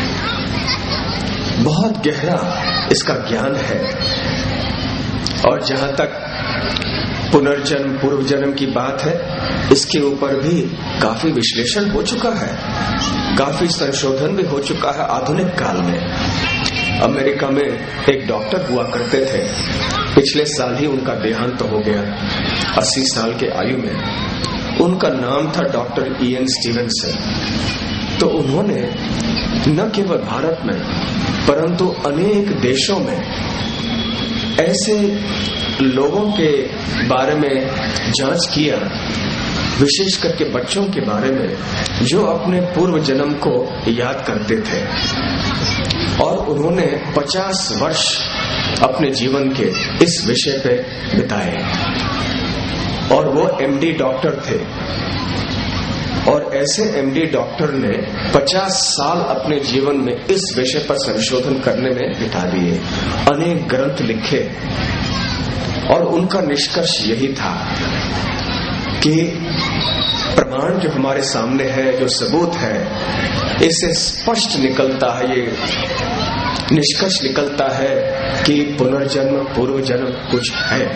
बहुत गहरा इसका ज्ञान है। और जहां तक पुनर्जन्म, पूर्व जन्म की बात है, इसके ऊपर भी काफी विश्लेषण हो चुका है, काफी संशोधन भी हो चुका है आधुनिक काल में। अमेरिका में एक डॉक्टर हुआ करते थे, पिछले साल ही उनका देहांत हो गया, अस्सी साल के आयु में। उनका नाम था डॉक्टर इयन स्टीवनसन। तो उन्होंने न केवल भारत में परंतु अनेक देशों में ऐसे लोगों के बारे में जांच किया, विशेष करके बच्चों के बारे में जो अपने पूर्व जन्म को याद करते थे। और उन्होंने पचास वर्ष अपने जीवन के इस विषय पे बिताए। और वो एमडी डॉक्टर थे। और ऐसे एमडी डॉक्टर ने पचास साल अपने जीवन में इस विषय पर संशोधन करने में बिता दिए, अनेक ग्रंथ लिखे। और उनका निष्कर्ष यही था कि प्रमाण जो हमारे सामने है, जो सबूत है, इससे स्पष्ट निकलता है, ये निष्कर्ष निकलता है कि पुनर्जन्म, पूर्व जन्म कुछ है।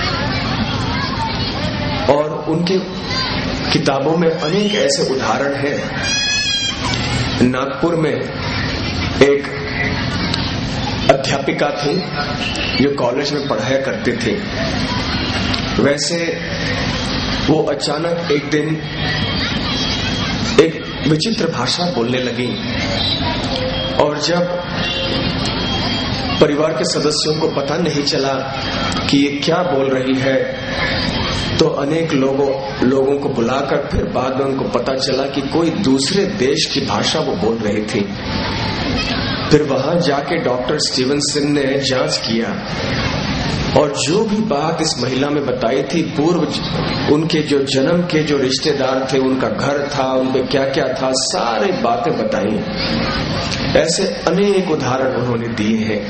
और उनके किताबों में अनेक ऐसे उदाहरण हैं। नागपुर में एक अध्यापिका थी जो कॉलेज में पढ़ाया करती थी। वैसे वो अचानक एक दिन एक विचित्र भाषा बोलने लगी। और जब परिवार के सदस्यों को पता नहीं चला कि ये क्या बोल रही है, तो अनेक लोगों लोगों को बुलाकर फिर बाद में उनको पता चला कि कोई दूसरे देश की भाषा वो बोल रही थी। फिर वहां जाके डॉक्टर स्टीवनसन ने जांच किया और जो भी बात इस महिला में बताई थी, पूर्व उनके जो जन्म के जो रिश्तेदार थे, उनका घर था, उनपे क्या क्या था, सारी बातें बताई। ऐसे अनेक उदाहरण उन्होंने दिए हैं।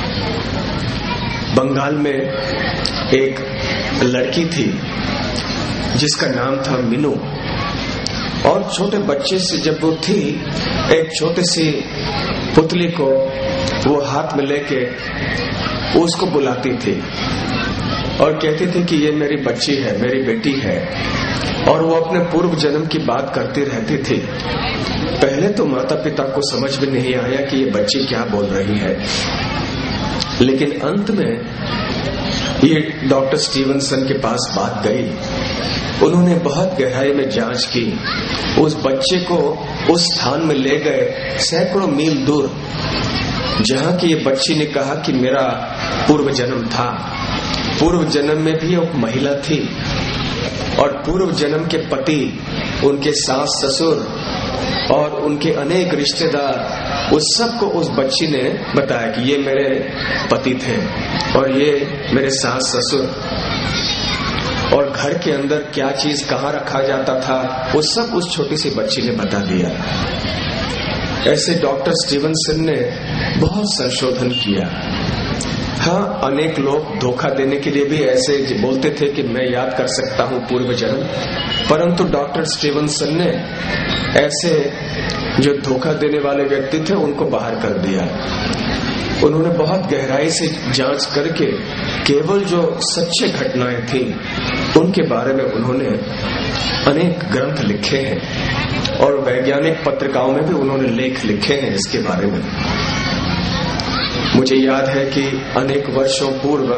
बंगाल में एक लड़की थी जिसका नाम था मीनू। और छोटे बच्चे से जब वो थी, एक छोटे सी पुतली को वो हाथ में लेके उसको बुलाती थी और कहती थी कि ये मेरी बच्ची है, मेरी बेटी है। और वो अपने पूर्व जन्म की बात करती रहती थी। पहले तो माता पिता को समझ में नहीं आया कि ये बच्ची क्या बोल रही है, लेकिन अंत में ये डॉक्टर स्टीवनसन के पास बात गई। उन्होंने बहुत गहराई में जांच की, उस बच्चे को उस स्थान में ले गए सैकड़ों मील दूर, जहां की ये बच्ची ने कहा कि मेरा पूर्व जन्म था। पूर्व जन्म में भी एक महिला थी और पूर्व जन्म के पति, उनके सास ससुर और उनके अनेक रिश्तेदार, उस सब को उस बच्ची ने बताया कि ये मेरे पति थे और ये मेरे सास ससुर, और घर के अंदर क्या चीज कहाँ रखा जाता था, वो सब उस छोटी सी बच्ची ने बता दिया। ऐसे डॉक्टर स्टीवनसन ने बहुत संशोधन किया। हाँ, अनेक लोग धोखा देने के लिए भी ऐसे बोलते थे कि मैं याद कर सकता हूँ पूर्व जन्म, परंतु डॉक्टर स्टीवनसन ने ऐसे जो धोखा देने वाले व्यक्ति थे उनको बाहर कर दिया। उन्होंने बहुत गहराई से जांच करके केवल जो सच्चे घटनाएं थी उनके बारे में उन्होंने अनेक ग्रंथ लिखे हैं और वैज्ञानिक पत्रिकाओं में भी उन्होंने लेख लिखे हैं इसके बारे में। मुझे याद है कि अनेक वर्षों पूर्व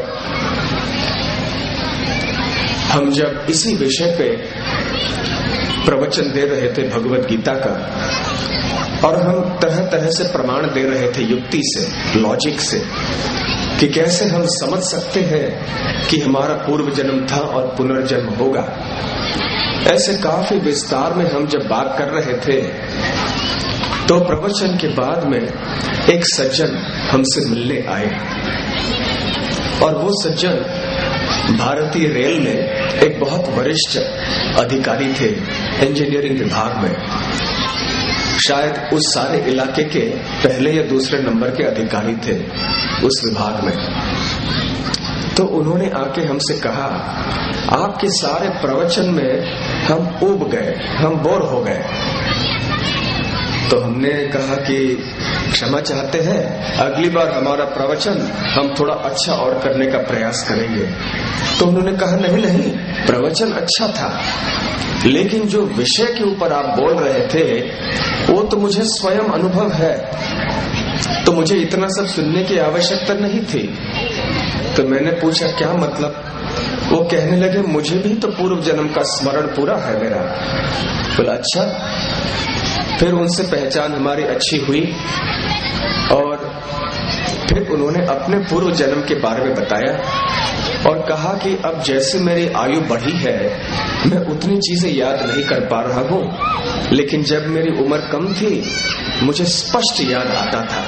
हम जब इसी विषय पे प्रवचन दे रहे थे भगवत गीता का, और हम तरह तरह से प्रमाण दे रहे थे युक्ति से, लॉजिक से, कि कैसे हम समझ सकते हैं कि हमारा पूर्व जन्म था और पुनर्जन्म होगा। ऐसे काफी विस्तार में हम जब बात कर रहे थे तो प्रवचन के बाद में एक सज्जन हमसे मिलने आए, और वो सज्जन भारतीय रेल में एक बहुत वरिष्ठ अधिकारी थे इंजीनियरिंग विभाग में, शायद उस सारे इलाके के पहले या दूसरे नंबर के अधिकारी थे उस विभाग में। तो उन्होंने आके हमसे कहा, आपके सारे प्रवचन में हम ऊब गए, हम बोर हो गए। तो हमने कहा कि क्षमा चाहते हैं, अगली बार हमारा प्रवचन हम थोड़ा अच्छा और करने का प्रयास करेंगे। तो उन्होंने कहा, नहीं नहीं, प्रवचन अच्छा था, लेकिन जो विषय के ऊपर आप बोल रहे थे वो तो मुझे स्वयं अनुभव है, तो मुझे इतना सब सुनने की आवश्यकता नहीं थी। तो मैंने पूछा, क्या मतलब? वो कहने लगे, मुझे भी तो पूर्व जन्म का स्मरण पूरा है मेरा। बोला, अच्छा। फिर उनसे पहचान हमारी अच्छी हुई और फिर उन्होंने अपने पूर्व जन्म के बारे में बताया और कहा कि अब जैसे मेरी आयु बढ़ी है मैं उतनी चीजें याद नहीं कर पा रहा हूँ, लेकिन जब मेरी उम्र कम थी मुझे स्पष्ट याद आता था।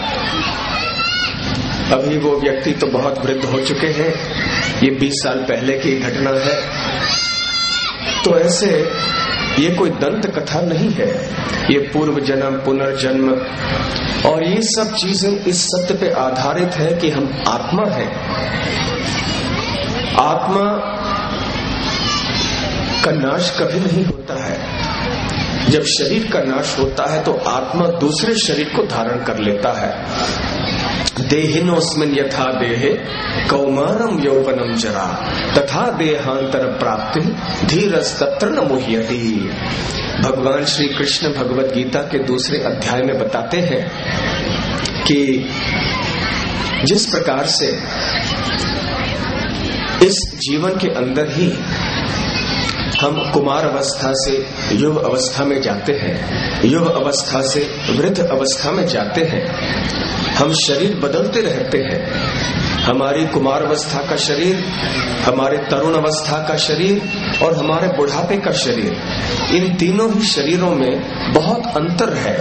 अभी वो व्यक्ति तो बहुत वृद्ध हो चुके हैं, ये बीस साल पहले की घटना है। तो ऐसे ये कोई दंत कथा नहीं है, ये पूर्व जन्म, पुनर्जन्म और ये सब चीजें इस सत्य पे आधारित है कि हम आत्मा हैं। आत्मा का नाश कभी नहीं होता है। जब शरीर का नाश होता है तो आत्मा दूसरे शरीर को धारण कर लेता है। देहिनोस्मिन् यथा देहे कौमारम यौवनम जरा तथा देहांतर प्राप्ति धीरस्तत्र न मुह्यति। भगवान श्री कृष्ण भगवत गीता के दूसरे अध्याय में बताते हैं कि जिस प्रकार से इस जीवन के अंदर ही हम कुमार अवस्था से युव अवस्था में जाते हैं, युव अवस्था से वृद्ध अवस्था में जाते हैं, हम शरीर बदलते रहते हैं। हमारी कुमार अवस्था का शरीर, हमारे तरुण अवस्था का शरीर और हमारे बुढ़ापे का शरीर, इन तीनों ही शरीरों में बहुत अंतर है।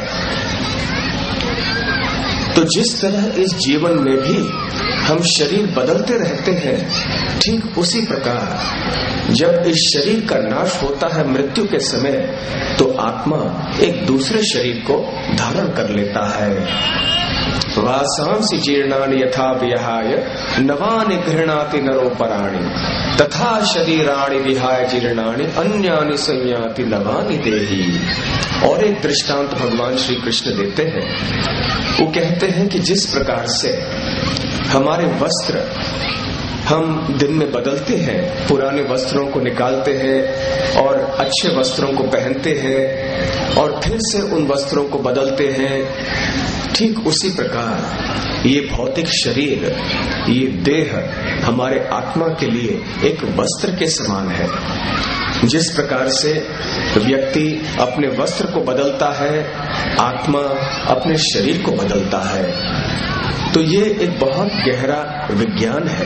तो जिस तरह इस जीवन में भी हम शरीर बदलते रहते हैं, ठीक उसी प्रकार जब इस शरीर का नाश होता है मृत्यु के समय, तो आत्मा एक दूसरे शरीर को धारण कर लेता है। वासांसि जीर्णानि यथा विहाय नवानि गृह्णाति नरोपराणि तथा शरीराणि विहाय जीर्णानि अन्यानि संयाति नवानि देहि। और एक दृष्टांत भगवान श्री कृष्ण देते हैं। वो कहते हैं कि जिस प्रकार से हमारे वस्त्र हम दिन में बदलते हैं, पुराने वस्त्रों को निकालते हैं और अच्छे वस्त्रों को पहनते हैं और फिर से उन वस्त्रों को बदलते हैं, ठीक उसी प्रकार ये भौतिक शरीर, ये देह हमारे आत्मा के लिए एक वस्त्र के समान है। जिस प्रकार से व्यक्ति अपने वस्त्र को बदलता है, आत्मा अपने शरीर को बदलता है। तो ये एक बहुत गहरा विज्ञान है।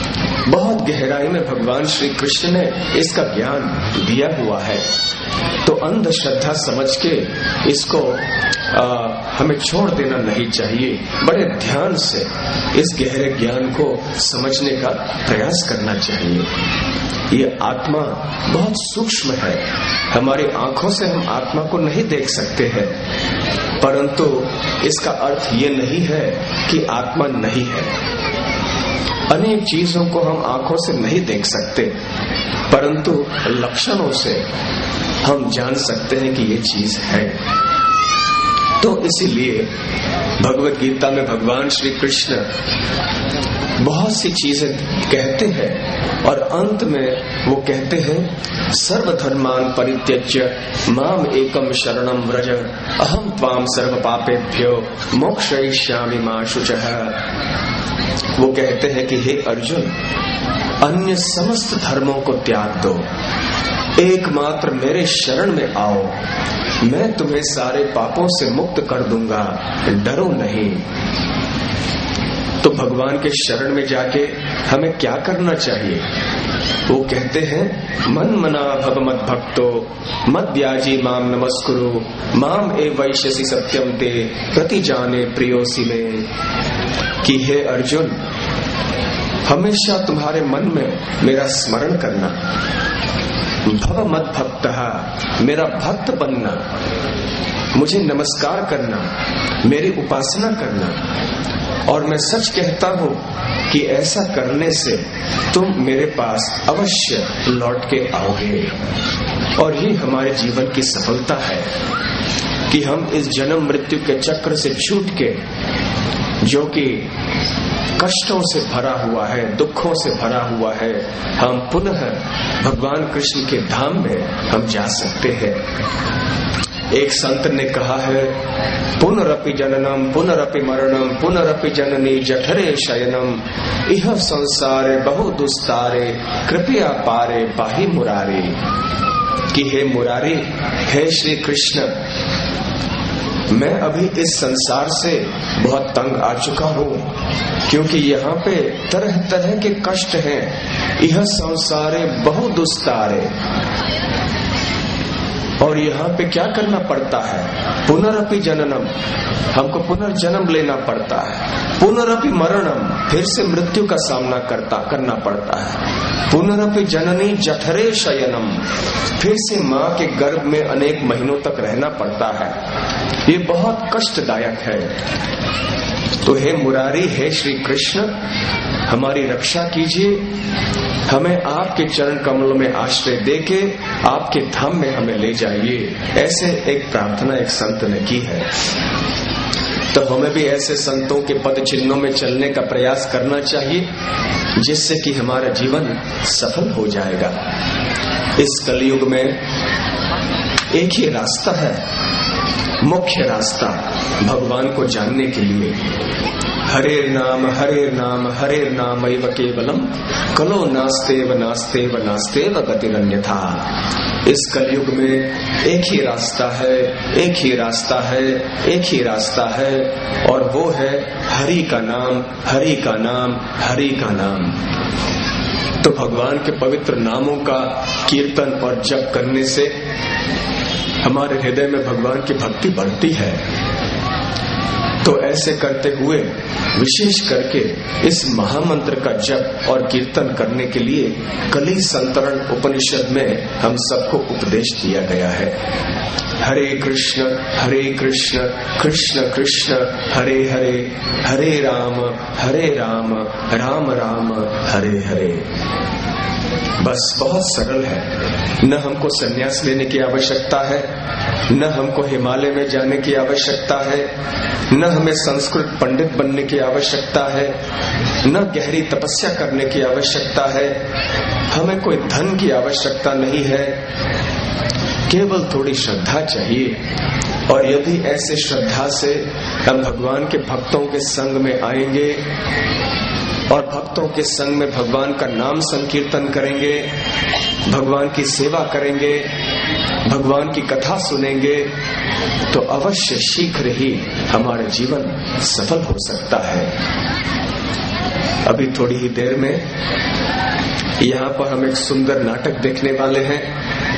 बहुत गहराई में भगवान श्री कृष्ण ने इसका ज्ञान दिया हुआ है। तो अंधश्रद्धा समझ के इसको आ, हमें छोड़ देना नहीं चाहिए। बड़े ध्यान से इस गहरे ज्ञान को समझने का प्रयास करना चाहिए। ये आत्मा बहुत सूक्ष्म है, हमारी आंखों से हम आत्मा को नहीं देख सकते हैं, परंतु इसका अर्थ ये नहीं है कि आत्मा नहीं है। अनेक चीजों को हम आंखों से नहीं देख सकते, परंतु लक्षणों से हम जान सकते हैं कि ये चीज है। तो इसीलिए भगवत गीता में भगवान श्री कृष्ण बहुत सी चीजें कहते हैं और अंत में वो कहते हैं सर्वधर्मान परित्यज्य माम एकम शरणम व्रज अहम त्वाम सर्व पापेभ्यो मोक्षयिष्यामि मा शुचः। वो कहते हैं कि हे अर्जुन, अन्य समस्त धर्मों को त्याग दो, एकमात्र मेरे शरण में आओ, मैं तुम्हें सारे पापों से मुक्त कर दूंगा, डरो नहीं। तो भगवान के शरण में जाके हमें क्या करना चाहिए? वो कहते हैं मन मना भव मद भक्तो मद व्याजी माम नमस्कुरु माम ए वैश्यसि सत्यम ते प्रति जाने प्रियोसी में। कि हे अर्जुन, हमेशा तुम्हारे मन में मेरा स्मरण करना, भव मद भक्तः, मेरा भक्त बनना, मुझे नमस्कार करना, मेरी उपासना करना। और मैं सच कहता हूँ कि ऐसा करने से तुम मेरे पास अवश्य लौट के आओगे। और ये हमारे जीवन की सफलता है कि हम इस जन्म मृत्यु के चक्र से छूट के, जो कि कष्टों से भरा हुआ है, दुखों से भरा हुआ है, हम पुनः भगवान कृष्ण के धाम में हम जा सकते हैं। एक संत ने कहा है, पुनरपि जननम पुनरपि मरणम पुनरपि जननी जठरे शयनम इह संसारे बहु दुस्तारे कृपया पारे पाहि मुरारे। कि हे मुरारी, हे श्री कृष्ण, मैं अभी इस संसार से बहुत तंग आ चुका हूँ, क्योंकि यहाँ पे तरह तरह के कष्ट हैं। यह संसारे बहु दुस्तारे, और यहाँ पे क्या करना पड़ता है? पुनरपि जननम, हमको पुनर्जन्म लेना पड़ता है। पुनरपि मरणम, फिर से मृत्यु का सामना करता करना पड़ता है। पुनरपि जननी जठरे शयनम, फिर से माँ के गर्भ में अनेक महीनों तक रहना पड़ता है। ये बहुत कष्टदायक है। तो हे मुरारी, हे श्री कृष्ण, हमारी रक्षा कीजिए, हमें आपके चरण कमलों में आश्रय देके आपके धाम में हमें ले जाइए। ऐसे एक प्रार्थना एक संत ने की है। तो हमें भी ऐसे संतों के पद चिन्हों में चलने का प्रयास करना चाहिए, जिससे कि हमारा जीवन सफल हो जाएगा। इस कलयुग में एक ही रास्ता है, मुख्य रास्ता भगवान को जानने के लिए। हरे नाम हरे नाम हरे नाम एव केवलम कलो नास्तेव नास्तेव नास्तेव गतिरन्यथा। इस कलयुग में एक ही रास्ता है, एक ही रास्ता है, एक ही रास्ता है, और वो है हरि का नाम, हरि का नाम, हरि का नाम। तो भगवान के पवित्र नामों का कीर्तन और जप करने से हमारे हृदय में भगवान की भक्ति बढ़ती है। तो ऐसे करते हुए विशेष करके इस महामंत्र का जप और कीर्तन करने के लिए कली संतरण उपनिषद में हम सबको उपदेश दिया गया है। हरे कृष्ण हरे कृष्ण कृष्ण कृष्ण हरे हरे, हरे राम हरे राम राम राम हरे हरे। बस बहुत सरल है। न हमको संन्यास लेने की आवश्यकता है, न हमको हिमालय में जाने की आवश्यकता है, न हमें संस्कृत पंडित बनने की आवश्यकता है, न गहरी तपस्या करने की आवश्यकता है, हमें कोई धन की आवश्यकता नहीं है, केवल थोड़ी श्रद्धा चाहिए। और यदि ऐसे श्रद्धा से हम भगवान के भक्तों के संग में आएंगे और भक्तों के संग में भगवान का नाम संकीर्तन करेंगे, भगवान की सेवा करेंगे, भगवान की कथा सुनेंगे, तो अवश्य शीघ्र ही हमारा जीवन सफल हो सकता है। अभी थोड़ी ही देर में यहाँ पर हम एक सुंदर नाटक देखने वाले हैं।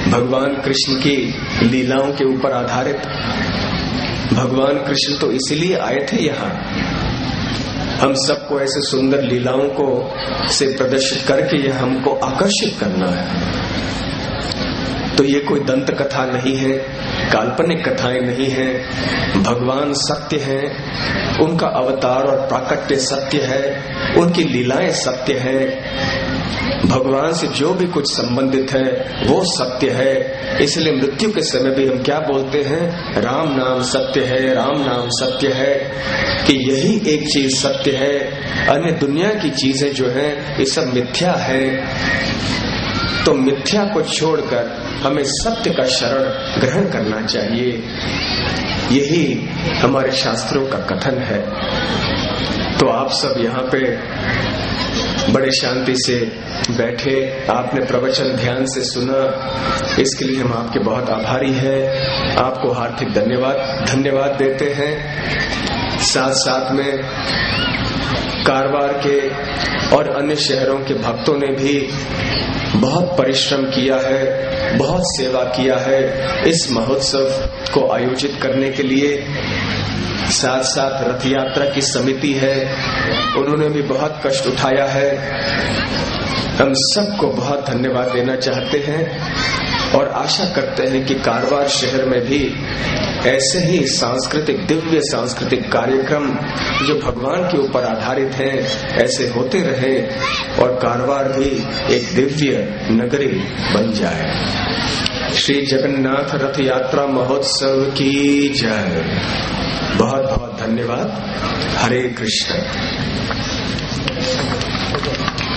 भगवान कृष्ण की लीलाओं के ऊपर आधारित। भगवान कृष्ण तो इसलिए आए थे यहाँ, हम सबको ऐसे सुंदर लीलाओं को से प्रदर्शित करके यह हमको आकर्षित करना है। तो ये कोई दंत कथा नहीं है, काल्पनिक कथाएं नहीं हैं। भगवान सत्य हैं, उनका अवतार और प्राकट्य सत्य है, उनकी लीलाएं सत्य हैं। भगवान से जो भी कुछ संबंधित है वो सत्य है। इसलिए मृत्यु के समय भी हम क्या बोलते हैं, राम नाम सत्य है, राम नाम सत्य है, कि यही एक चीज सत्य है। अन्य दुनिया की चीजें जो हैं ये सब मिथ्या है। तो मिथ्या को छोड़कर हमें सत्य का शरण ग्रहण करना चाहिए। यही हमारे शास्त्रों का कथन है। तो आप सब यहाँ पे बड़े शांति से बैठे, आपने प्रवचन ध्यान से सुना, इसके लिए हम आपके बहुत आभारी हैं। आपको हार्दिक धन्यवाद धन्यवाद देते हैं। साथ साथ में कारवार के और अन्य शहरों के भक्तों ने भी बहुत परिश्रम किया है, बहुत सेवा किया है इस महोत्सव को आयोजित करने के लिए। साथ साथ रथ यात्रा की समिति है, उन्होंने भी बहुत कष्ट उठाया है। हम सबको बहुत धन्यवाद देना चाहते हैं और आशा करते हैं कि कारवार शहर में भी ऐसे ही सांस्कृतिक, दिव्य सांस्कृतिक कार्यक्रम जो भगवान के ऊपर आधारित हैं ऐसे होते रहे और कारवार भी एक दिव्य नगरी बन जाए। श्री जगन्नाथ रथ यात्रा महोत्सव की जय। बहुत बहुत धन्यवाद। हरे कृष्ण।